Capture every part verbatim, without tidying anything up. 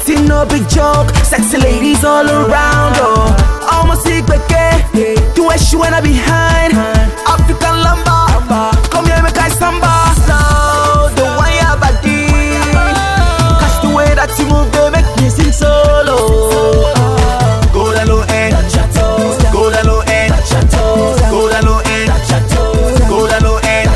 party no big joke. Sexy ladies all around, oh. Almost sick back, do what she wanna behind. African lumber, come here make I samba. Slow, the one your body. Cause the way that you move, they make me sing solo. Go down low and go down low and go down low and go down low and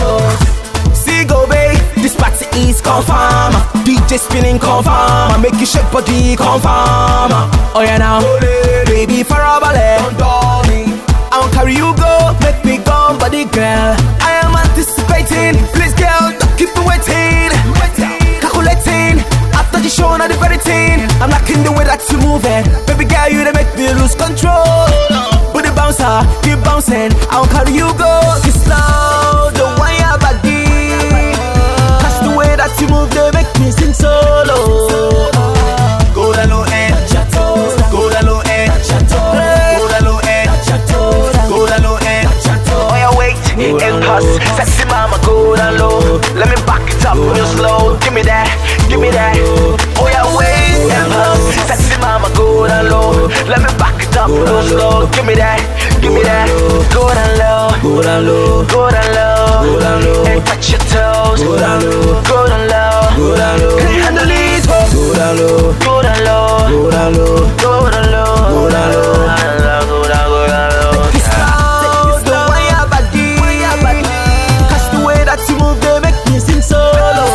see go babe, this party is confirm. D J spinning confirm, make you shake body confirm. Oh yeah now, baby for a ballet, I'll carry you go, make me go body girl. I am anticipating, please girl, don't keep me waiting. Calculating, after the show now the very thing. I'm liking the way that you move it, baby girl you they make me lose control. With the bouncer, keep bouncing, I'll carry you go. You slow, the one your body. Cause the way that you move they make me sing solo. Go down low and go down low and go down low and go down low and oh yeah wait and pass. Sexy mama go down low. Let me back it up real slow. Give me that, give me that. Oh yeah wait and pass. Sexy mama go down low. Let me back it up real slow. Give me that, give me that. Go down low, go down low, go down low, go down low, and touch your toes. Go down low, go down low, go down low. Can you handle these? Go down low, go down low, go down low, go down low, go down low, go down low, go down low. Take it slow, the way your body, cause the way that you move they make me sing solo.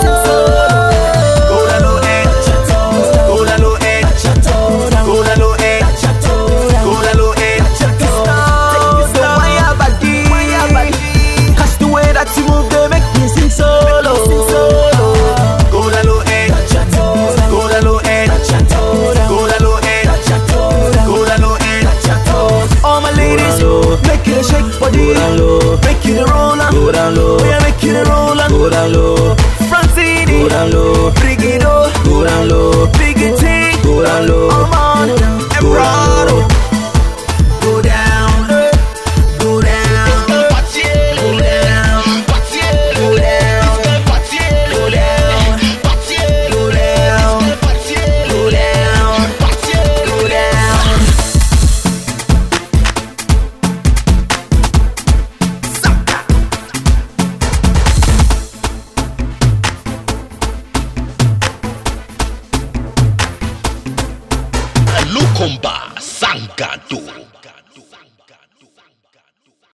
Go down low and go down low and go down low and go down low and take it slow, the way your body, cause the way that you move they make me sing solo. Go down low and go down low and go down low and go down low and all my ladies, make it a shake body, make it a roller, go down low, we are making a roller, go down low. Francini, go down low. Brigido, go down low. Biggie, go down low. Armand, Embrado, go down, go down, go down, go down, go down, go down, go down, go down. Lukomba Sangado.